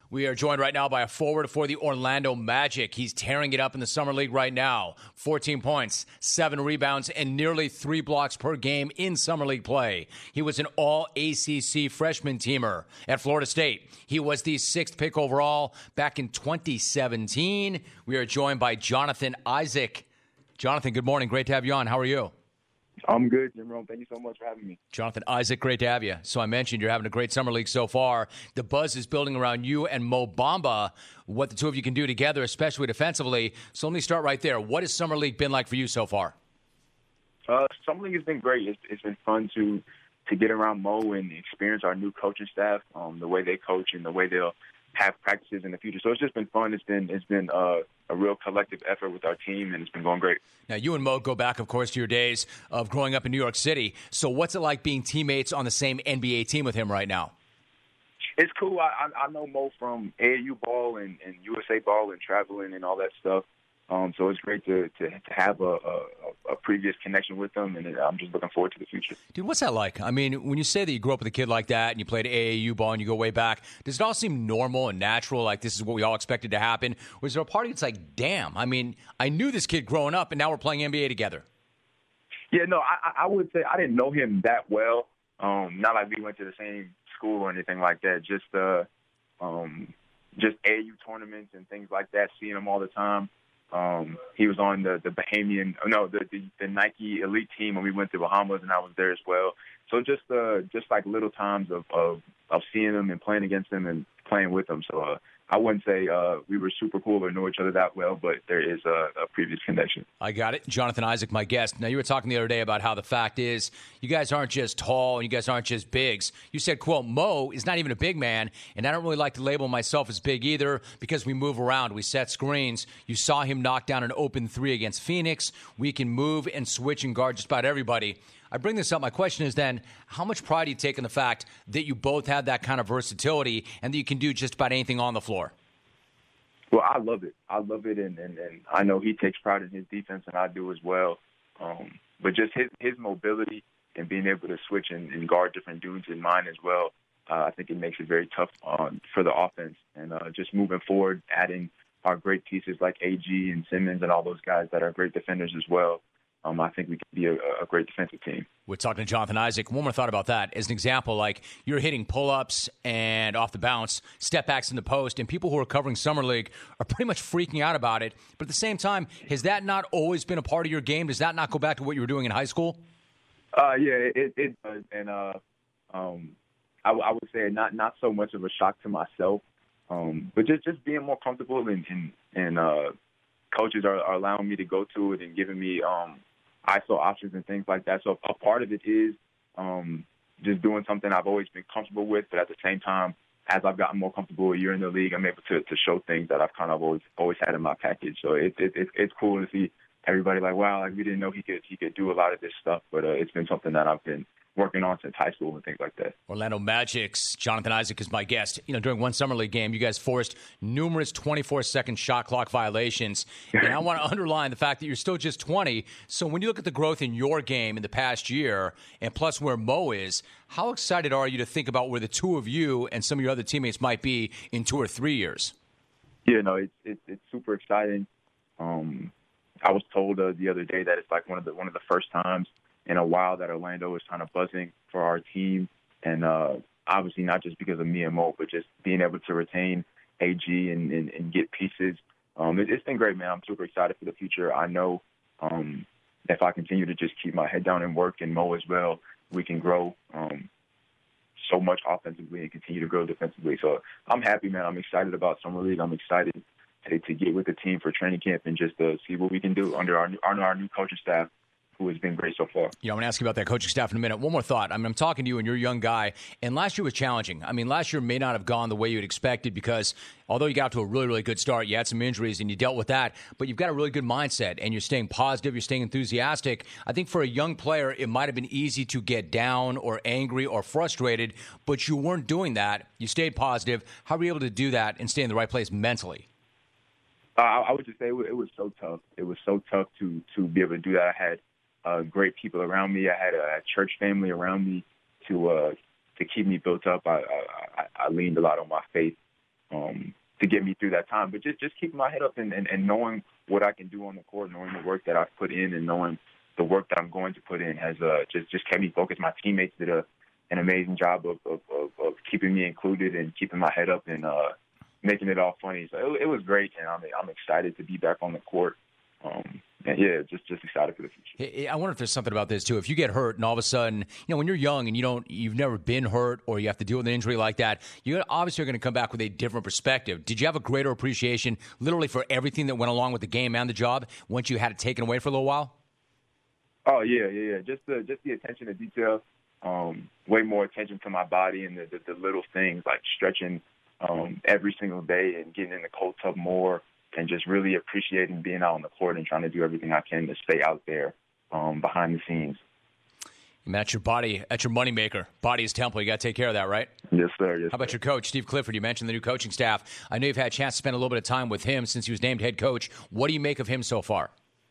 We are joined right now by a forward for the Orlando Magic. He's tearing it up in the Summer League right now. 14 points, 7 rebounds, and nearly 3 blocks per game in Summer League play. He was an all-ACC freshman teamer at Florida State. He was the 6th pick overall back in 2017. We are joined by Jonathan Isaac. Jonathan, good morning. Great to have you on. How are you? I'm good, Jim Rome. Thank you so much for having me. Jonathan Isaac, great to have you. So I mentioned you're having a great summer league so far. The buzz is building around you and Mo Bamba, what the two of you can do together, especially defensively. So let me start right there. What has summer league been like for you so far? Summer league has been great. It's been fun to get around Mo and experience our new coaching staff, the way they coach and the way they'll have practices in the future. So it's just been fun. It's been a real collective effort with our team, and it's been going great. Now, you and Mo go back, of course, to your days of growing up in New York City. So what's it like being teammates on the same NBA team with him right now? It's cool. I know Mo from AAU ball and USA ball and traveling and all that stuff. So it's great to have a previous connection with them, and I'm just looking forward to the future. Dude, what's that like? I mean, when you say that you grew up with a kid like that and you played AAU ball and you go way back, does it all seem normal and natural, like this is what we all expected to happen? Or is there a part of you that's like, damn, I mean, I knew this kid growing up and now we're playing NBA together? Yeah, no, I would say I didn't know him that well. Not like we went to the same school or anything like that. Just AAU tournaments and things like that, seeing him all the time. He was on the Nike Elite team when we went to Bahamas, and I was there as well. So just like little times of seeing him and playing against him and playing with him. So I wouldn't say we were super cool or know each other that well, but there is a previous connection. I got it. Jonathan Isaac, my guest. Now, you were talking the other day about how the fact is you guys aren't just tall and you guys aren't just bigs. You said, quote, Mo is not even a big man, and I don't really like to label myself as big either because we move around. We set screens. You saw him knock down an open 3 against Phoenix. We can move and switch and guard just about everybody. I bring this up. My question is then, how much pride do you take in the fact that you both have that kind of versatility and that you can do just about anything on the floor? Well, I love it. And I know he takes pride in his defense, and I do as well. But just his mobility and being able to switch and guard different dudes in mine as well, I think it makes it very tough for the offense. And just moving forward, adding our great pieces like AG and Simmons and all those guys that are great defenders as well. I think we can be a great defensive team. We're talking to Jonathan Isaac. One more thought about that. As an example, like you're hitting pull-ups and off the bounce, step backs in the post, and people who are covering Summer League are pretty much freaking out about it. But at the same time, has that not always been a part of your game? Does that not go back to what you were doing in high school? Yeah, it does. And I would say not so much of a shock to myself, but just being more comfortable and coaches are allowing me to go to it and giving me ISO options and things like that. So a part of it is just doing something I've always been comfortable with, but at the same time, as I've gotten more comfortable a year in the league, I'm able to show things that I've kind of always had in my package. So it's cool to see everybody like, wow, like we didn't know he could do a lot of this stuff, but it's been something that I've been working on since high school and things like that. Orlando Magic's Jonathan Isaac is my guest. You know, during one Summer League game, you guys forced numerous 24-second shot clock violations. And I want to underline the fact that you're still just 20. So when you look at the growth in your game in the past year, and plus where Mo is, how excited are you to think about where the two of you and some of your other teammates might be in 2 or 3 years? Yeah, no, it's super exciting. I was told the other day that it's like one of the first times in a while that Orlando is kind of buzzing for our team. And obviously not just because of me and Mo, but just being able to retain AG and get pieces. It's been great, man. I'm super excited for the future. I know if I continue to just keep my head down and work, and Mo as well, we can grow so much offensively and continue to grow defensively. So I'm happy, man. I'm excited about Summer League. I'm excited to get with the team for training camp and just see what we can do under our new coaching staff, who has been great so far. Yeah, I'm going to ask you about that coaching staff in a minute. One more thought. I mean, I'm talking to you, and you're a young guy, and last year was challenging. I mean, last year may not have gone the way you had expected because although you got off to a really, really good start, you had some injuries, and you dealt with that, but you've got a really good mindset, and you're staying positive, you're staying enthusiastic. I think for a young player, it might have been easy to get down or angry or frustrated, but you weren't doing that. You stayed positive. How were you able to do that and stay in the right place mentally? I would just say it was so tough. It was so tough to be able to do that. I had great people around me. I had a church family around me to keep me built up. I leaned a lot on my faith. to get me through that time. But just keeping my head up and knowing what I can do on the court, knowing the work that I've put in, and knowing the work that I'm going to put in has just kept me focused. My teammates did an amazing job of keeping me included and keeping my head up and making it all funny. So it was great, and I'm excited to be back on the court. And yeah, just excited for the future. I wonder if there's something about this too. If you get hurt and all of a sudden, when you're young and you've never been hurt or you have to deal with an injury like that, you obviously are going to come back with a different perspective. Did you have a greater appreciation, literally, for everything that went along with the game and the job once you had it taken away for a little while? Oh yeah. Just the attention to detail, way more attention to my body and the little things like stretching every single day and getting in the cold tub more. And just really appreciating being out on the court and trying to do everything I can to stay out there behind the scenes. Man, that's your body. That's your moneymaker. Body is temple. You got to take care of that, right? Yes, sir. Yes, How about your coach, Steve Clifford? You mentioned the new coaching staff. I know you've had a chance to spend a little bit of time with him since he was named head coach. What do you make of him so far?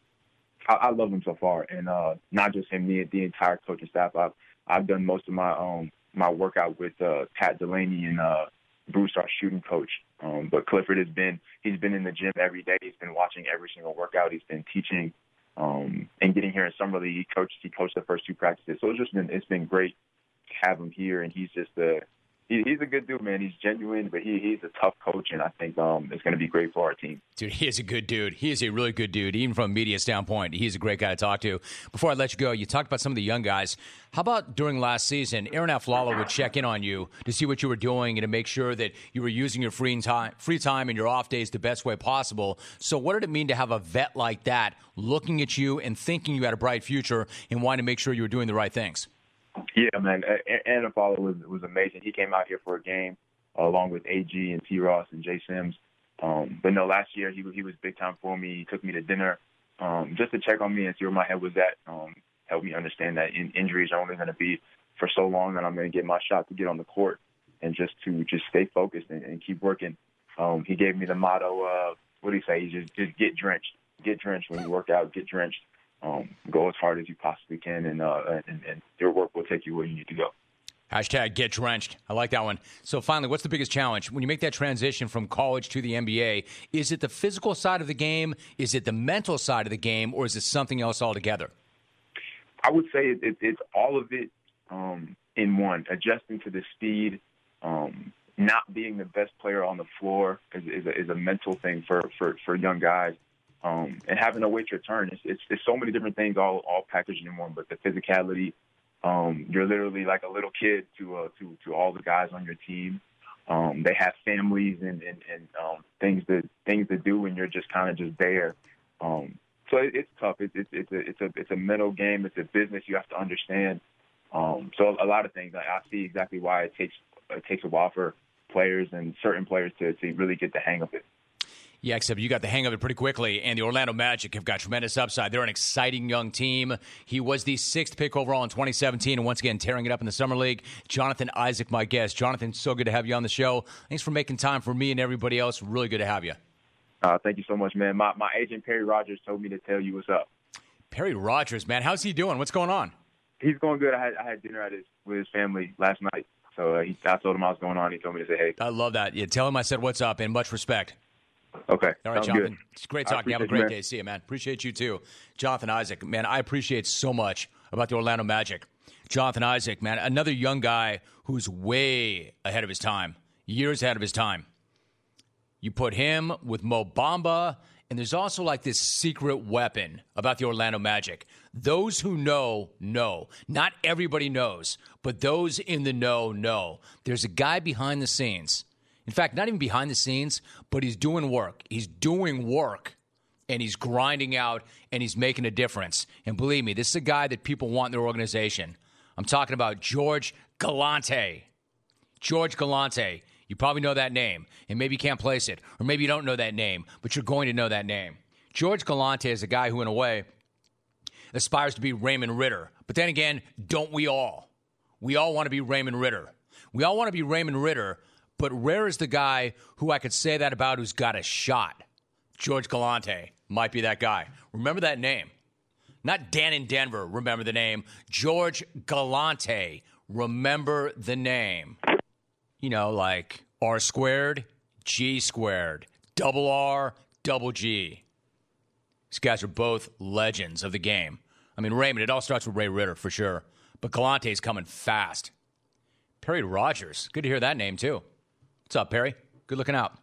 I love him so far, and not just him, the entire coaching staff. I've done most of my workout with Pat Delaney and Bruce, our shooting coach. But Clifford he's been in the gym every day. He's been watching every single workout. He's been teaching and getting here in summer league. He coached the first 2 practices. So it's been great to have him here. And he's just he's a good dude, man. He's genuine, but he's a tough coach. And I think it's going to be great for our team. Dude, he is a good dude. He is a really good dude, even from a media standpoint. He's a great guy to talk to. Before I let you go, you talked about some of the young guys. How about during last season, Aaron Aflalo would check in on you to see what you were doing and to make sure that you were using your free time and your off days the best way possible. So what did it mean to have a vet like that looking at you and thinking you had a bright future and wanting to make sure you were doing the right things? Yeah, man. Aaron Aflalo was amazing. He came out here for a game along with AG and T. Ross and Jay Sims. But no, last year he was big time for me. He took me to dinner just to check on me and see where my head was at. Helped me understand that injuries are only going to be for so long, and I'm going to get my shot to get on the court and just stay focused and keep working. He gave me the motto, what do you say? Just get drenched. Get drenched when you work out. Get drenched. Go as hard as you possibly can, and your work will take you where you need to go. Hashtag get drenched. I like that one. So finally, what's the biggest challenge? When you make that transition from college to the NBA, is it the physical side of the game? Is it the mental side of the game? Or is it something else altogether? I would say it's all of it in one. Adjusting to the speed, not being the best player on the floor is a mental thing for young guys. And having to wait your turn. It's so many different things all packaged in one. But the physicality, you're literally like a little kid to all the guys on your team. They have families and things to do, and you're just kind of just there. So it's tough. It's a mental game. It's a business you have to understand. So a lot of things. I see exactly why it takes a while for players and certain players to really get the hang of it. Yeah, except you got the hang of it pretty quickly, and the Orlando Magic have got tremendous upside. They're an exciting young team. He was the 6th pick overall in 2017, and once again, tearing it up in the Summer League. Jonathan Isaac, my guest. Jonathan, so good to have you on the show. Thanks for making time for me and everybody else. Really good to have you. Thank you so much, man. My agent, Perry Rogers, told me to tell you what's up. Perry Rogers, man. How's he doing? What's going on? He's going good. I had dinner with his family last night, so I told him I was going on. He told me to say hey. I love that. Yeah, tell him I said what's up, and much respect. Okay. All right, Jonathan. Good. It's great talking. Have a great day. See you, man. Appreciate you, too. Jonathan Isaac, man, I appreciate so much about the Orlando Magic. Jonathan Isaac, man, another young guy who's way ahead of his time, years ahead of his time. You put him with Mo Bamba, and there's also like this secret weapon about the Orlando Magic. Those who know. Not everybody knows, but those in the know. There's a guy behind the scenes. In fact, not even behind the scenes, but he's doing work. He's doing work, and he's grinding out, and he's making a difference. And believe me, this is a guy that people want in their organization. I'm talking about George Galante. George Galante. You probably know that name, and maybe you can't place it, or maybe you don't know that name, but you're going to know that name. George Galante is a guy who, in a way, aspires to be Raymond Ritter. But then again, don't we all? We all want to be Raymond Ritter. We all want to be Raymond Ritter, but rare is the guy who I could say that about who's got a shot. George Galante might be that guy. Remember that name. Not Dan in Denver, remember the name. George Galante, remember the name. You know, like R squared, G squared. Double R, double G. These guys are both legends of the game. I mean, Raymond, it all starts with Ray Ritter for sure. But Galante's coming fast. Perry Rogers. Good to hear that name, too. What's up, Perry? Good looking out.